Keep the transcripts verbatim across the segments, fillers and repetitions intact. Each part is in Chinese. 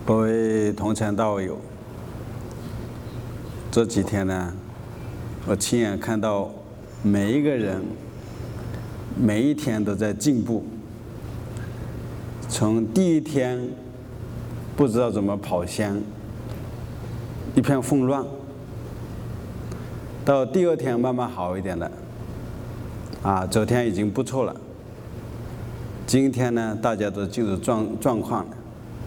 各位同城道友，这几天呢，我亲眼看到每一个人每一天都在进步。从第一天不知道怎么跑香，一片混乱，到第二天慢慢好一点了，啊，昨天已经不错了。今天呢，大家都进入状状况了。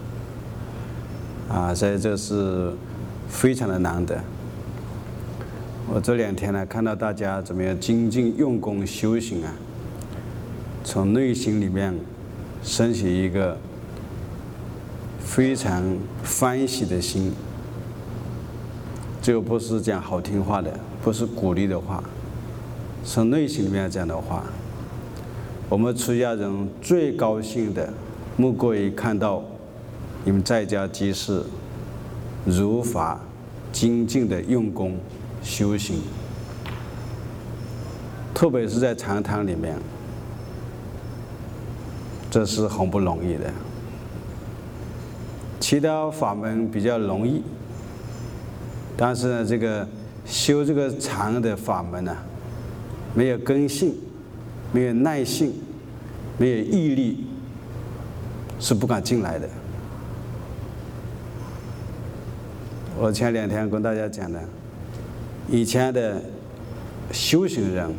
啊，所以这是非常的难得。我这两天呢，看到大家怎么样精进用功修行啊，从内心里面升起一个非常欢喜的心。这个不是讲好听话的，不是鼓励的话，从内心里面讲的话。我们出家人最高兴的，莫过于看到你们在家居士如法精进的用功修行，特别是在禅堂里面，这是很不容易的。其他法门比较容易，但是呢，这个修这个禅的法门呢、啊，没有根性，没有耐性，没有毅力，是不敢进来的。我前两天跟大家讲的，以前的修行人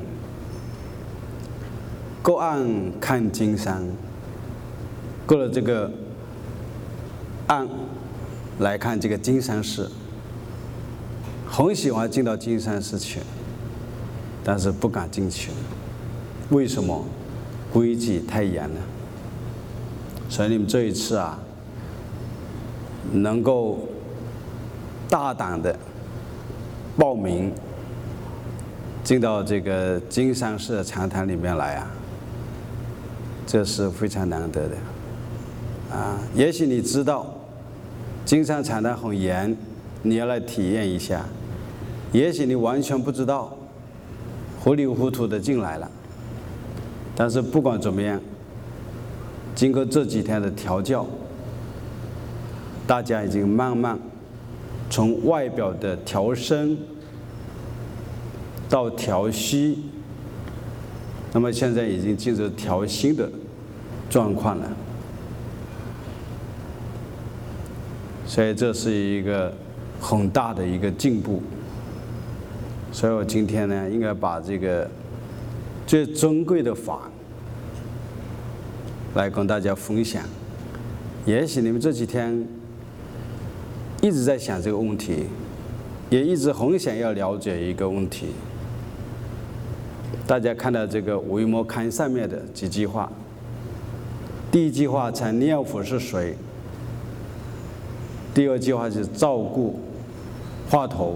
各岸看金山，过了这个岸来看这个金山寺，很喜欢进到金山寺去，但是不敢进去。为什么？规矩太严了。所以你们这一次啊，能够大胆的报名进到这个金山寺的禅堂里面来啊，这是非常难得的啊。也许你知道金山禅堂很严，你要来体验一下；也许你完全不知道，糊里糊涂的进来了。但是不管怎么样，经过这几天的调教，大家已经慢慢从外表的调身到调息，那么现在已经进入调心的状况了。所以这是一个很大的一个进步。所以我今天呢，应该把这个最珍贵的法来跟大家分享。也许你们这几天一直在想这个问题，也一直很想要了解一个问题。大家看到这个维摩刊上面的几句话，第一句话才念佛是谁，第二句话是照顾话头，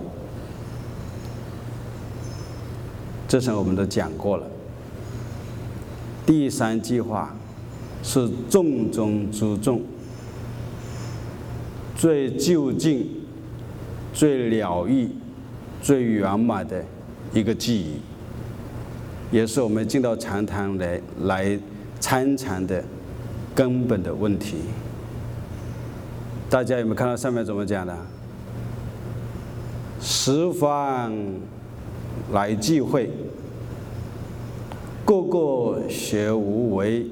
这是我们都讲过了。第三句话是重中之重，最究竟、最了义、最圆满的一个记忆，也是我们进到禅堂来来参禅的根本的问题。大家有没有看到上面怎么讲的？十方来聚会，个个学无为，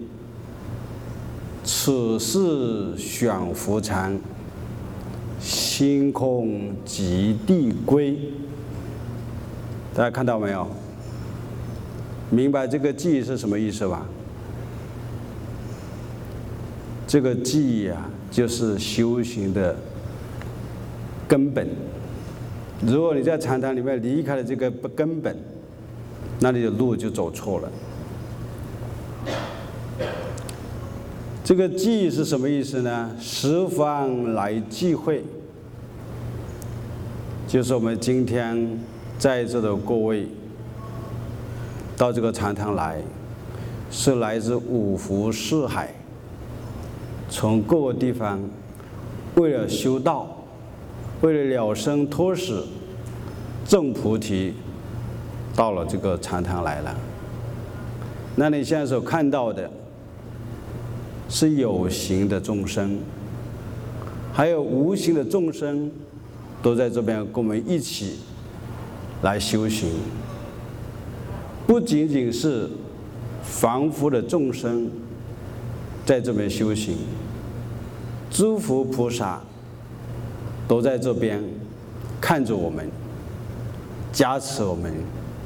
此事选佛禅，心空即地归。大家看到没有？明白这个记忆是什么意思吧？这个记忆啊，就是修行的根本。如果你在禅堂里面离开了这个根本，那你的路就走错了。这个记忆是什么意思呢？十方来聚会，就是我们今天在座的各位到这个禅堂来，是来自五湖四海，从各个地方为了修道，为了了生脱死证菩提，到了这个禅堂来了。那你现在所看到的是有形的众生， 还有无形的众生，都在这边跟我们一起来修行。不仅仅是凡夫的众生在这边修行，诸佛菩萨都在这边看着我们，加持我们。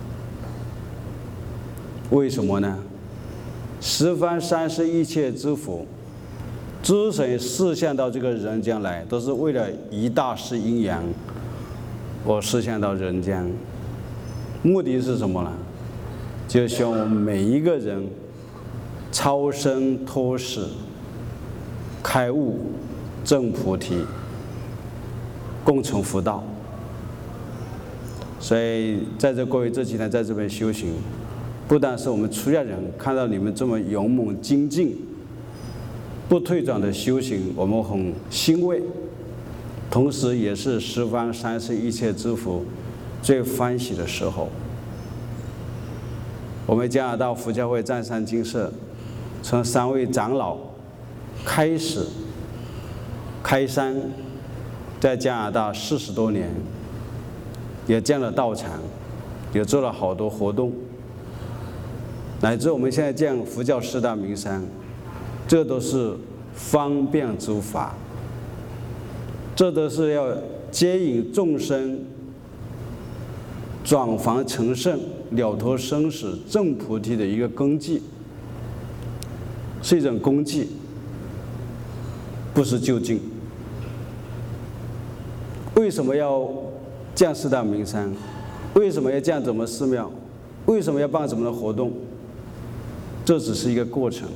为什么呢？十方三世一切诸佛、诸神示现到这个人间来，都是为了一大世阴阳，我示现到人间，目的是什么呢？就希望我们每一个人超生脱死，开悟证菩提，共成佛道。所以在这各位这几天在这边修行，不但是我们出家人看到你们这么勇猛精进、不退转的修行，我们很欣慰，同时也是十方三世一切诸佛最欢喜的时候。我们加拿大佛教会湛山精舍从三位长老开始开山，在加拿大四十多年，也建了道场，也做了好多活动，乃至我们现在建佛教四大名山，这都是方便之法，这都是要接引众生转凡成圣、了脱生死、证菩提的一个根基，是一种功绩，不是就近。为什么要建四大名山？为什么要建怎么寺庙？为什么要办怎么的活动？这只是一个过程，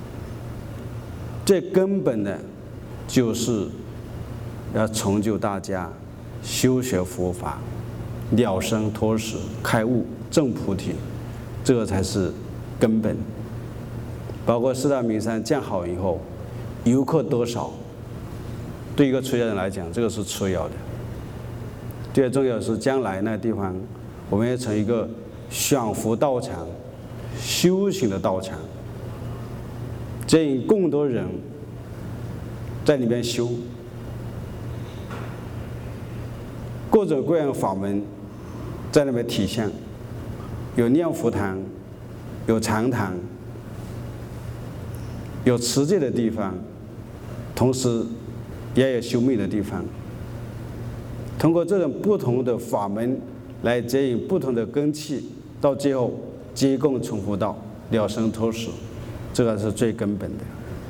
最根本的就是要成就大家修学佛法，了生脱死，开悟证菩提，这个才是根本。包括四大名山建好以后，游客多少，对一个出家人来讲，这个是次要的。最重要的是将来那个地方，我们要成一个享福道场、修行的道场，接引更多人在里面修，各种各样的法门在那边体现，有念佛堂，有禅堂，有持戒的地方，同时也有修密的地方。通过这种不同的法门来接引不同的根器，到最后皆共成佛道，了生脱死，这个是最根本的。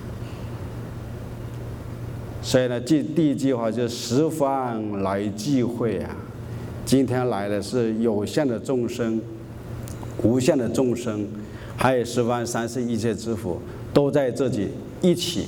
所以呢，第第一句话就是十方来聚会啊，今天来的是有限的众生、无限的众生，还有十方三世一切诸佛，都在这里一起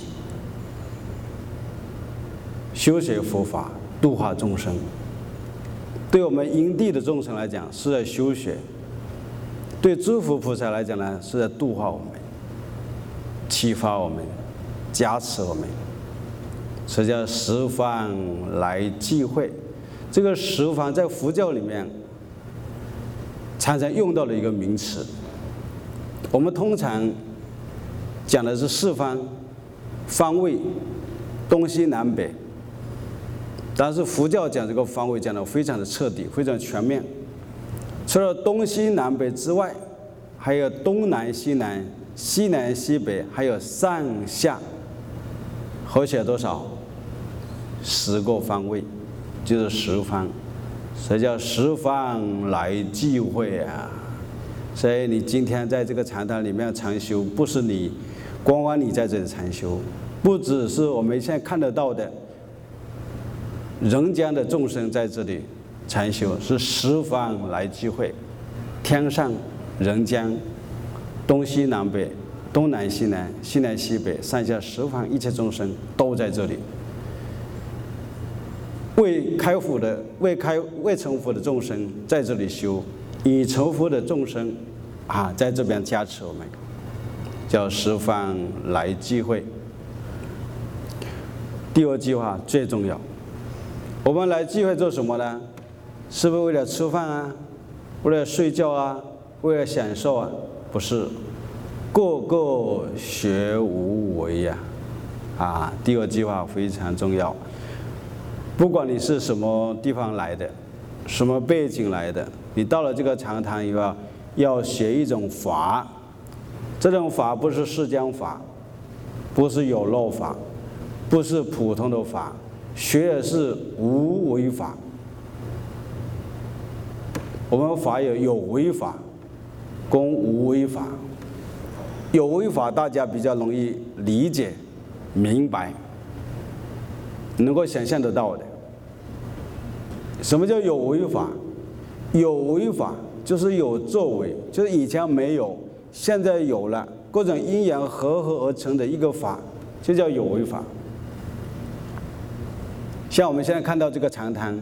修学佛法，度化众生。对我们因地的众生来讲是在修学，对诸佛菩萨来讲呢是在度化我们、启发我们、加持我们，这叫十方来聚会。这个十方在佛教里面常常用到的一个名词，我们通常讲的是四方、方位、东西南北，但是佛教讲这个方位讲得非常的彻底，非常全面。除了东西南北之外，还有东南西南、西南西北，还有上下，合起来多少？十个方位，就是十方。所以叫十方来聚会啊！所以你今天在这个禅堂里面禅修，不是你光光你在这里禅修，不只是我们现在看得到的人间的众生在这里禅修，是十方来聚会，天上、人间、东西南北、东南西南、西南西北、上下十方一切众生都在这里。未开佛的、未开未成佛的众生在这里修，已成佛的众生啊，在这边加持我们，叫十方来聚会。第二句话最重要，我们来聚会做什么呢？是不是为了吃饭啊？为了睡觉啊？为了享受啊？不是，个个学无为呀！啊，第二句话非常重要。 不管你是什么地方来的，什么背景来的，你到了这个禅堂以后，要学一种法。这种法不是释迦法，不是有漏法，不是普通的法，学的是无为法。我们法有有为法，跟无为法。有为法大家比较容易理解、明白，能够想象得到的。什么叫有为法？有为法就是有作为，就是以前没有，现在有了，各种因缘合合而成的一个法，就叫有为法。像我们现在看到这个禅堂，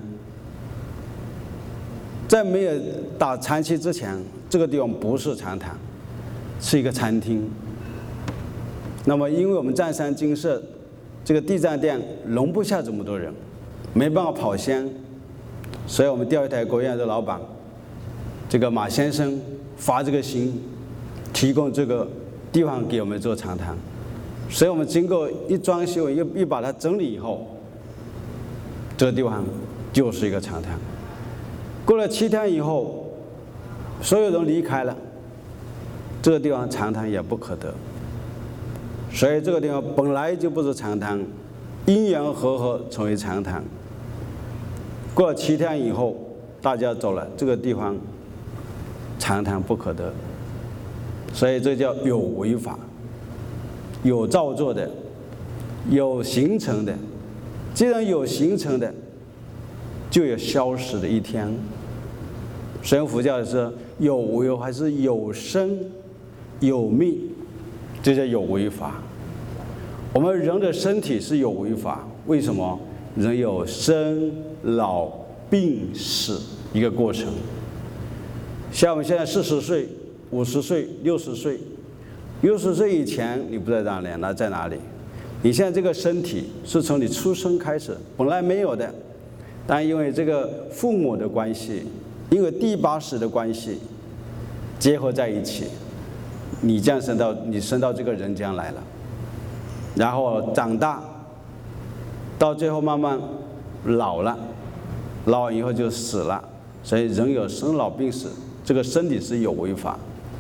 在没有打禅期之前，这个地方不是禅堂，是一个餐厅。那么因为我们占山精舍这个地藏殿容不下这么多人，没办法跑香，所以我们钓鱼台国宴的老板这个马先生发这个心，提供这个地方给我们做禅堂。所以我们经过一装修，一一把它整理以后，这个地方就是一个禅堂。过了七天以后，所有人离开了，这个地方禅堂也不可得。所以这个地方本来就不是禅堂，因缘合合成为禅堂。过了七天以后，大家走了，这个地方禅堂不可得。所以这叫有为法，有造作的，有形成的。既然有形成的，就有消失的一天。所以佛教是有为还是有生有灭，这叫有为法。我们人的身体是有为法，为什么？人有生老病死一个过程。像我们现在四十岁、五十岁、六十岁，六十岁以前你不在哪里，那在哪里？你现在这个身体是从你出生开始本来没有的，但因为这个父母的关系，因为第八识的关系结合在一起，你降生到你生到这个人间来了，然后长大，到最后慢慢老了，老完以后就死了。所以人有生老病死，这个身体是有为法。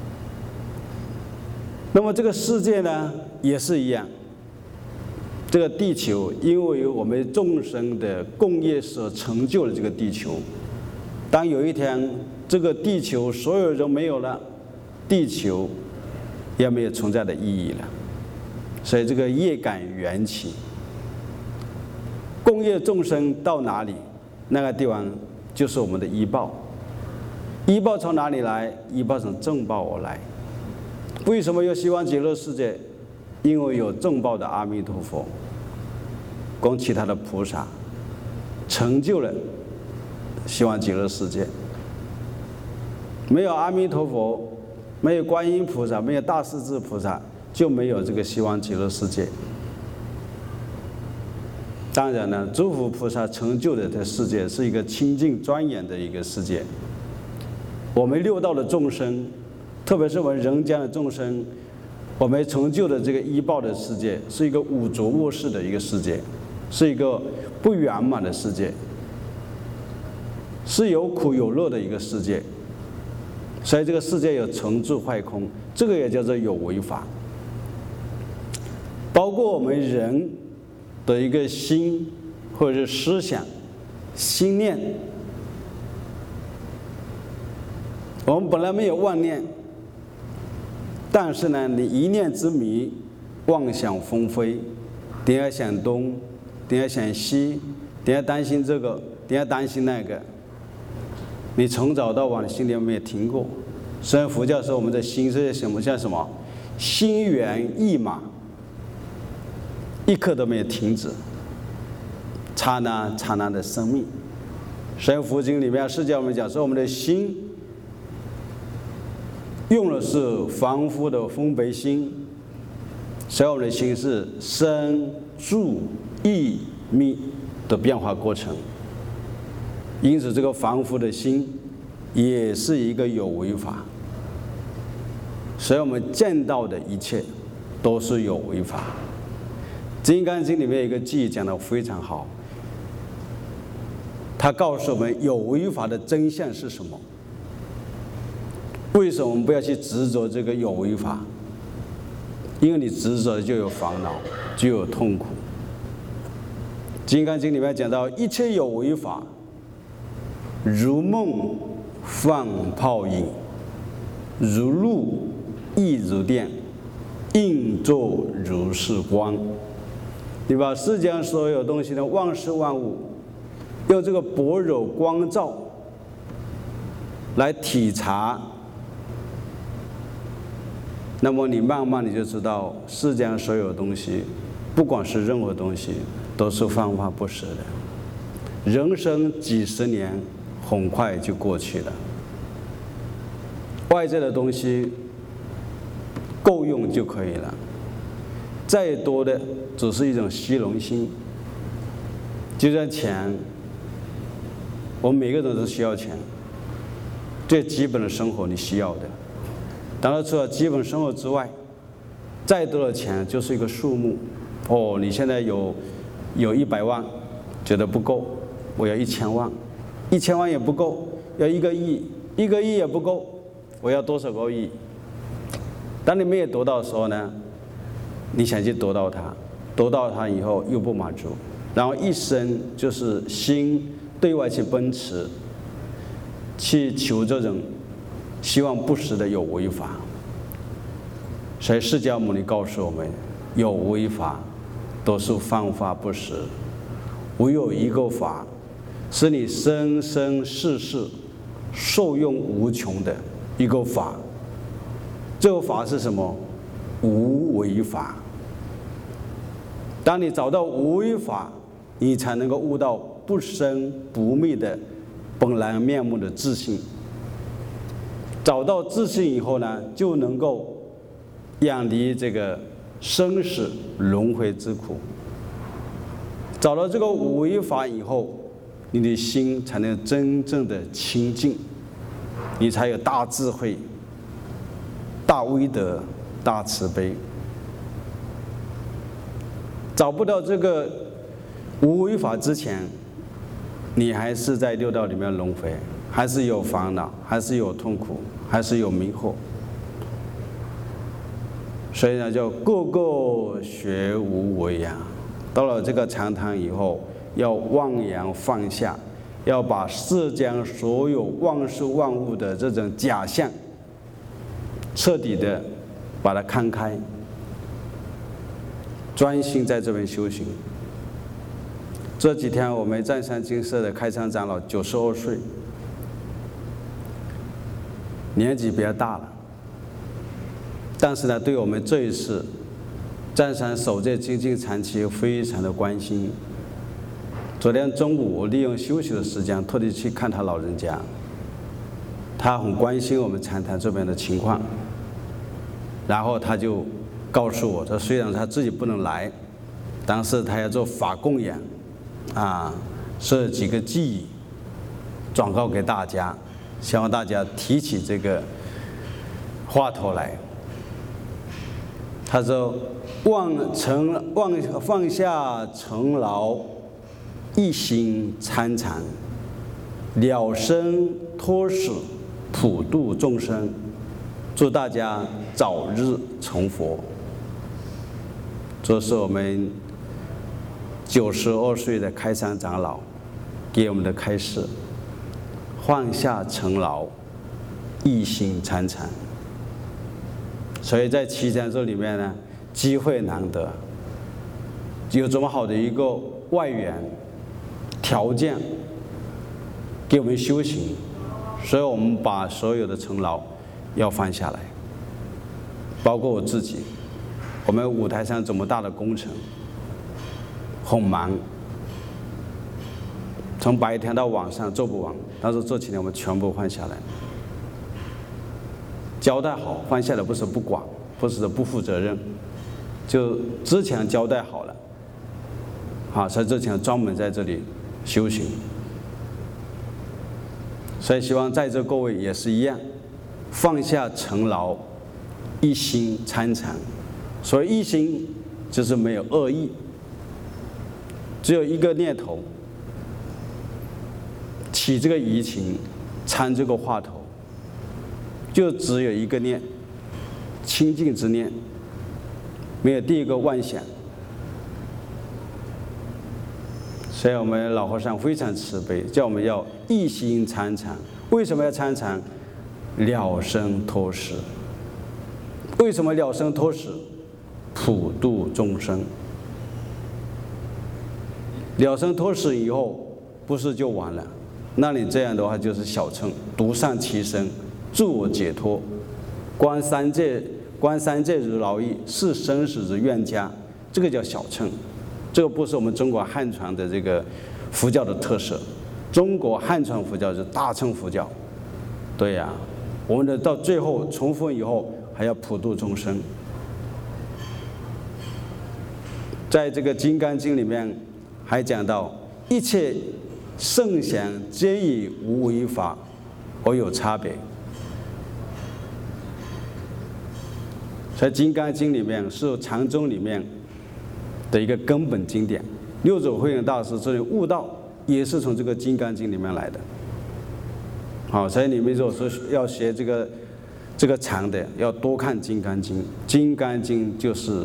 那么这个世界呢也是一样，这个地球因为我们众生的共业所成就了这个地球。当有一天这个地球所有人没有了，地球也没有存在的意义了。所以这个业感缘起，共业众生到哪里，那个地方就是我们的依报。依报从哪里来？依报从正报而来。为什么有希望极乐世界？因为有正报的阿弥陀佛跟其他的菩萨成就了希望极乐世界。没有阿弥陀佛，没有观音菩萨，没有大势至菩萨，就没有这个希望极乐世界。当然呢，诸佛菩萨成就的这世界是一个清净庄严的一个世界。我们六道的众生，特别是我们人间的众生，我们成就的这个依报的世界，是一个五浊恶世的一个世界，是一个不圆满的世界，是有苦有乐的一个世界。所以这个世界有成住坏空，这个也叫做有为法。包括我们人的一个心或者是思想、心念，我们本来没有妄念，但是呢，你一念之迷，妄想纷飞，等下想东，等下想西，等下担心这个，等下担心那个，你从早到晚心里没有停过。所以佛教说我们的心是什么？像什么？心猿意马，一刻都没有停止，刹那刹那的生命。所以佛经里面释迦我们讲说，我们的心用的是凡夫的分别心，所以我们的心是生住意灭的变化过程。因此这个凡夫的心也是一个有为法，所以我们见到的一切都是有为法。《金刚经》里面有一个偈讲得非常好， 他告诉我们有为法的真相是什么。为什么我们不要去执着这个有为法？因为你执着就有烦恼，就有痛苦。《金刚经》里面讲到，一切有为法，如梦幻泡影，如露亦如电，应作如是观。你把世间所有东西的万事万物，用这个般若光照来体察，那么你慢慢你就知道，世间所有东西，不管是任何东西，都是幻化不实的。人生几十年，很快就过去了。外在的东西够用就可以了，再多的只是一种虚荣心。就像钱，我们每个人都需要钱，最基本的生活你需要的。当然，除了基本生活之外，再多的钱就是一个数目。哦，你现在有有一百万，觉得不够，我要一千万，一千万也不够，要一个亿，一个亿也不够，我要多少个亿？当你没有得到的时候呢，你想去得到它，得到它以后又不满足，然后一生就是心对外去奔驰，去求这种希望不实的有为法。所以释迦牟尼告诉我们，有为法都是幻化不实，唯有一个法是你生生世世受用无穷的一个法。这个法是什么？无为法。当你找到无为法，你才能够悟到不生不灭的本来面目的自信。找到自信以后呢，就能够远离这个生死轮回之苦。找到这个无为法以后，你的心才能真正的清净，你才有大智慧、大威德、大慈悲。找不到这个无为法之前，你还是在六道里面轮回，还是有烦恼，还是有痛苦，还是有迷惑。所以呢，叫个个学无为呀。到了这个禅堂以后，要忘扬放下，要把世间所有万事万物的这种假象，彻底的把它看开，专心在这边修行。这几天我们湛山精舍的开山长老九十二岁，年纪比较大了，但是呢，对我们这一次湛山守戒精进禅期非常的关心。昨天中午我利用休息的时间，特地去看他老人家，他很关心我们禅堂这边的情况，然后他就告诉我，他虽然他自己不能来，但是他要做法供养，啊，设几个寄语转告给大家，希望大家提起这个话头来。他说：“忘成忘放下尘劳，一心参禅，了生脱死，普度众生。祝大家早日成佛。”这是我们九十二岁的开山长老给我们的开示：放下尘劳，一心参禅。所以在期间这里面呢，机会难得，有这么好的一个外援条件给我们修行，所以我们把所有的尘劳要放下来，包括我自己。我们舞台上这么大的工程，很忙，从白天到晚上做不完，但是这几年我们全部放下来，交代好，放下来不是不管，不是不负责任，就之前交代好了，好，所以之前专门在这里修行。所以希望在座各位也是一样，放下尘劳，一心参禅。所以一心就是没有恶意，只有一个念头， 起这个疑情，参这个话头，就只有一个念，清净之念，没有第一个妄想。所以我们老和尚非常慈悲，叫我们要一心参禅。为什么要参禅？了生脱死。为什么了生脱死？普度众生。了生脱死以后，不是就完了？那你这样的话就是小乘，独善其身，助我解脱，观三界，观三界如劳役，视生死之冤家，这个叫小乘。这个不是我们中国汉传的这个佛教的特色。中国汉传佛教是大乘佛教，对呀、啊，我们的到最后重逢以后还要普度众生。在这个《金刚经》里面还讲到，一切圣贤皆以无为法而有差别。在《金刚经》里面是禅宗里面的一个根本经典，六祖慧能大师这里悟道也是从这个《金刚经》里面来的。好，所以你们如果说要学这个这个禅的，要多看《金刚经》。《金刚经》就是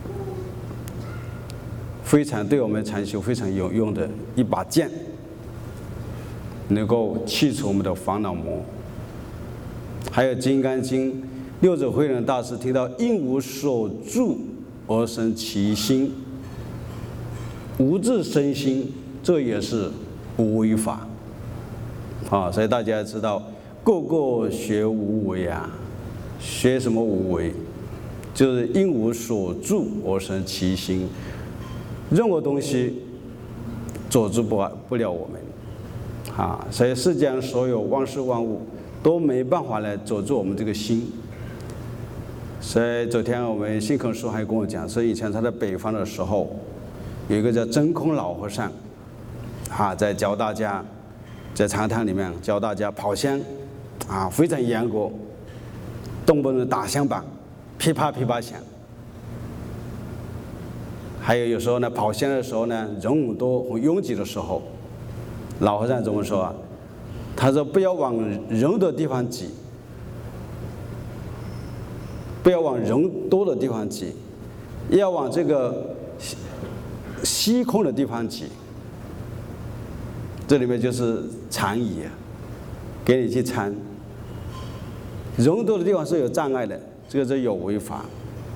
非常对我们禅修非常有用的一把剑，能够去除我们的烦恼魔。还有《金刚经》，六祖慧能大师提到因无所住而生其心，无自生心，这也是无为法啊。所以大家知道，个个学无为啊，学什么无为？就是因无所住而生其心。任何东西阻止不不了我们啊，所以世界上所有万事万物都没办法来阻住我们这个心。所以昨天我们信空叔还跟我讲，说以前他在北方的时候，有一个叫真空老和尚啊，在教大家，在禅堂里面教大家跑香啊，非常严格，动不动打香板，噼啪噼啪响。还有有时候呢，跑香的时候呢，人很多很拥挤的时候，老和尚怎么说啊？他说不要往人的地方挤，不要往人多的地方挤，要往这个虚空的地方挤。这里面就是禅仪啊，给你去参。人多的地方是有障碍的，这个是有为法。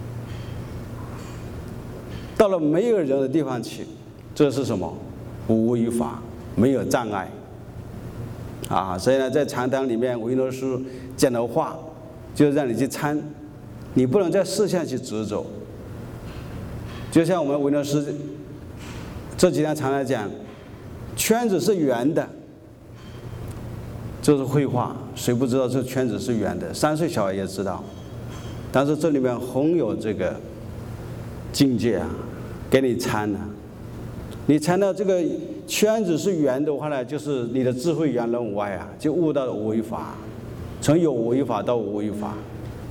到了没有人的地方去，这是什么？无为法，没有障碍啊。所以呢，在禅堂里面，维诺师讲的话，就让你去参，你不能在事项去执着。就像我们维诺师这几天常来讲，圈子是圆的，这是绘画，谁不知道这圈子是圆的？三岁小孩也知道，但是这里面很有这个境界啊。给你参呢、啊，你参到这个圈子是圆的话呢，就是你的智慧圆融无碍啊，就悟到无为法，从有为法到无为法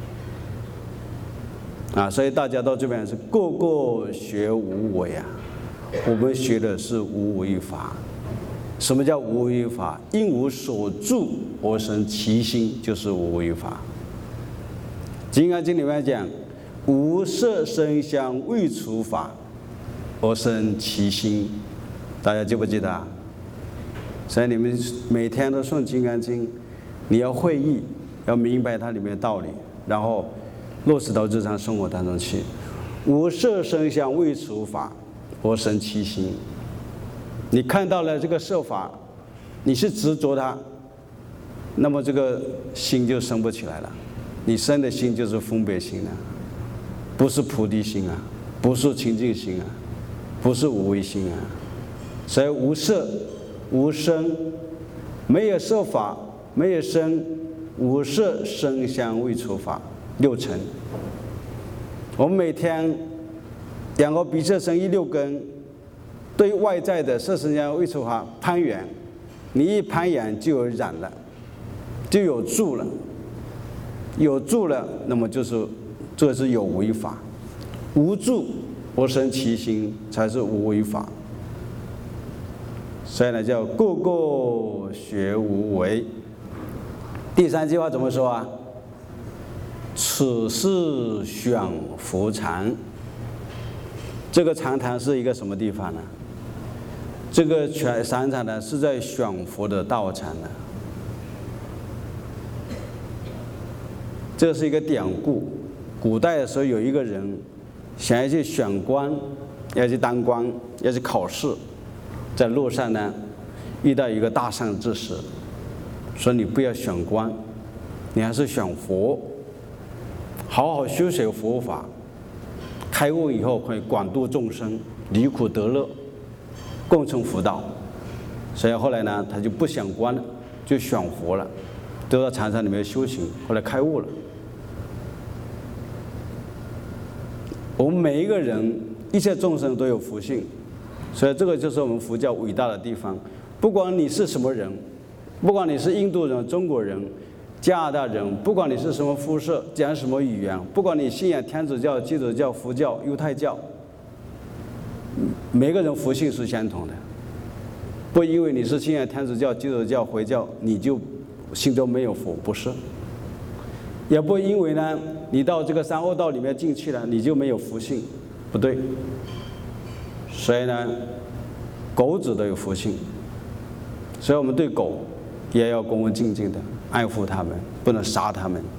啊。所以大家到这边是个个学无为啊，我们学的是无为法。什么叫无为法？因无所住而生其心，就是无为法。《金刚经》里面讲，无色声香味触法而生其心，大家记不记得啊？所以你们每天都诵《金刚经》，你要会意，要明白它里面的道理，然后落实到日常生活当中去。无色声香味触法而生其心，你看到了这个色法，你是执着它，那么这个心就生不起来了。你生的心就是分别心啊，不是菩提心啊，不是清净心啊，不是无为心啊。所以无色无声，没有色法，没有声，无色声香味触法六尘。我们每天两个鼻舌身意六根，对外在的色声香味触法攀缘，你一攀缘就有染了，就有住了，有住了，那么就是这是有为法。无住而生其心，才是无为法。 所以呢叫个个学无为。第三句话怎么说啊？此是选佛禅。这个禅堂是一个什么地方呢？这个全禅堂呢是在选佛的道场呢。这是一个典故，古代的时候有一个人想要去选官，要去当官，要去考试，在路上呢遇到一个大善知识，说你不要选官，你还是选佛，好好修学佛法，开悟以后可以广度众生，离苦得乐，共成佛道。所以后来呢他就不选官了，就选佛了，都到禅堂里面修行，后来开悟了。我们每一个人，一切众生都有福性，所以这个就是我们佛教伟大的地方。不管你是什么人，不管你是印度人、中国人、加拿大人，不管你是什么肤色、讲什么语言，不管你信仰天主教、基督教、佛教、犹太教，每个人福性是相同的。不因为你是信仰天主教、基督教、回教，你就心中没有佛，不是。也不因为呢，你到这个三恶道里面进去了，你就没有福性，不对。所以呢，狗子都有福性，所以我们对狗也要恭恭敬敬的爱护它们，不能杀它们。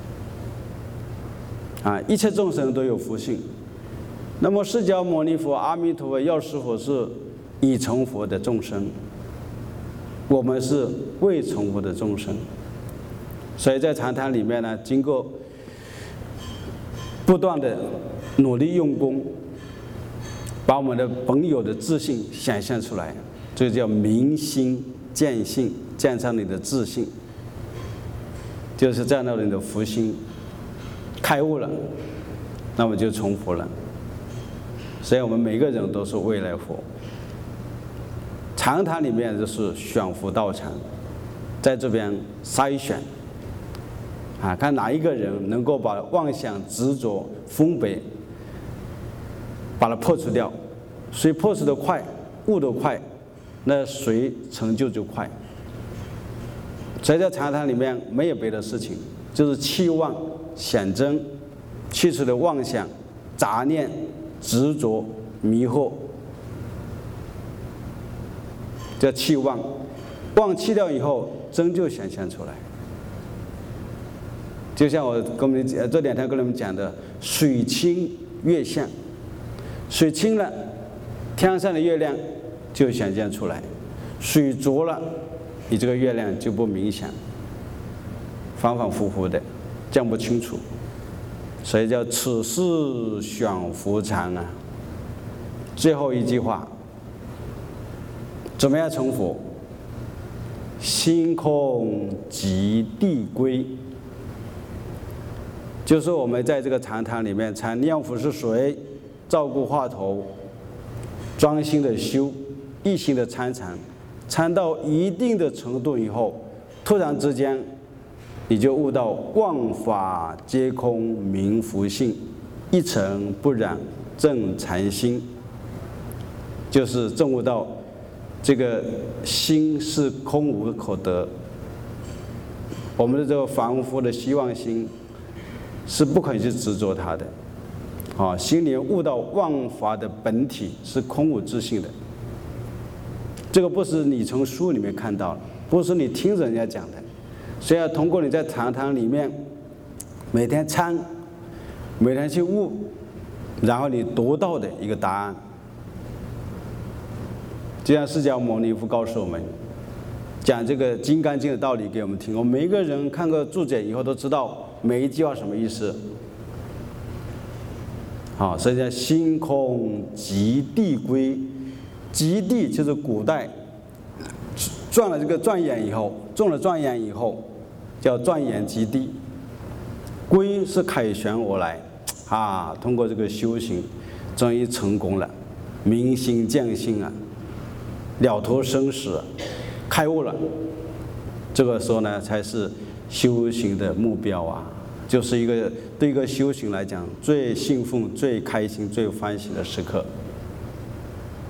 啊，一切众生都有福性。那么释迦牟尼佛、阿弥陀佛、药师佛是已成佛的众生，我们是未成佛的众生。所以在禅堂里面呢，经过不断的努力用功，把我们的本有的自信显现出来，这叫明心见性，建上你的自信，就是站到你的福心，开悟了，那么就成佛了。所以我们每个人都是未来佛。禅堂里面就是选佛道场，在这边筛选啊，看哪一个人能够把妄想、执着、分别把它破除掉，谁破除得快，悟得快，那谁成就就快。所以在禅堂里面没有别的事情，就是弃妄显真，去除的妄想、杂念、执着、迷惑，叫弃妄。妄弃掉以后，真就显现出来。就像我跟你们这两天跟你们讲的，水清月相，水清了，天上的月亮就显现出来；水浊了，你这个月亮就不明显，反反复复的，讲不清楚。所以叫此是选佛禅啊。最后一句话，怎么样成佛？心空即地归。就是我们在这个禅堂里面参念佛是水，照顾话头，专心的修，一心的参禅，参到一定的程度以后，突然之间你就悟到万法皆空明佛性，一尘不染正禅心，就是证悟到这个心是空无可得。我们的这个凡夫的希望心是不可以去执着它的，啊，心里悟到万法的本体是空无自性的。这个不是你从书里面看到的，不是你听人家讲的，所以要通过你在禅堂里面每天参，每天去悟，然后你得到的一个答案。就像释迦牟尼佛告诉我们，讲这个《金刚经》的道理给我们听，我们每一个人看过注解以后都知道每一句话什么意思。好，所以叫心空即地归。极地就是古代转了这个转眼以后，中了转眼以后叫转眼即地。归是凯旋而来啊，通过这个修行终于成功了，明心见性啊，了脱生死，开悟了。这个时候呢才是修行的目标啊，就是一个对一个修行来讲最兴奋、最开心、最欢喜的时刻。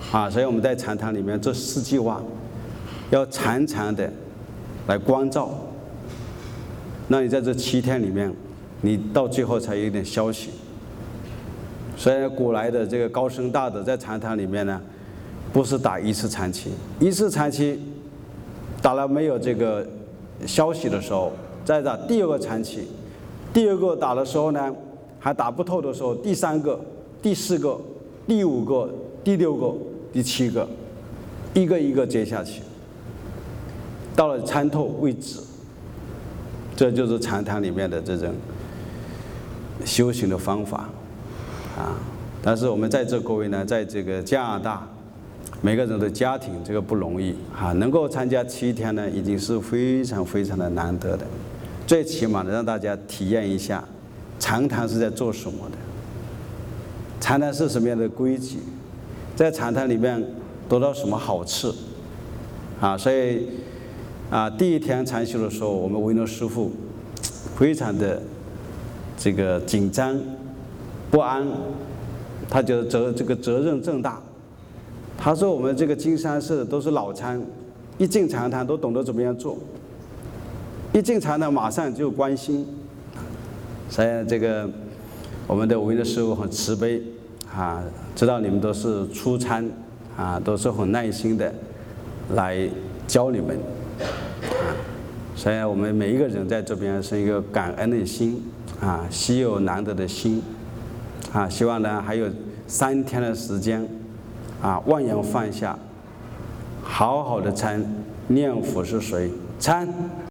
啊，所以我们在禅堂里面做四句话，要常常的来关照。那你在这七天里面，你到最后才有一点消息。所以古来的这个高僧大德在禅堂里面呢，不是打一次禅期，一次禅期打了没有这个消息的时候，再打第二个禅期，第二个打的时候呢，还打不透的时候，第三个、第四个、第五个、第六个、第七个，一个一个接下去，到了参透为止。这就是禅堂里面的这种修行的方法啊。但是我们在座各位呢，在这个加拿大，每个人的家庭这个不容易啊，能够参加七天呢，已经是非常非常的难得的。最起码的让大家体验一下禅堂是在做什么的，禅堂是什么样的规矩，在禅堂里面得到什么好处啊。所以啊，第一天禅修的时候，我们维诺师父非常的这个紧张不安，他觉得责这个责任重大。他说我们这个金山寺都是老参，一进禅堂都懂得怎么样做，一进禅堂马上就关心。所以这个我们的维诺师父很慈悲啊，知道你们都是初参啊，都是很耐心的来教你们。啊，所以我们每一个人在这边是一个感恩的心啊，稀有难得的心啊。希望呢还有三天的时间啊，万言放下，好好的参念佛是谁参。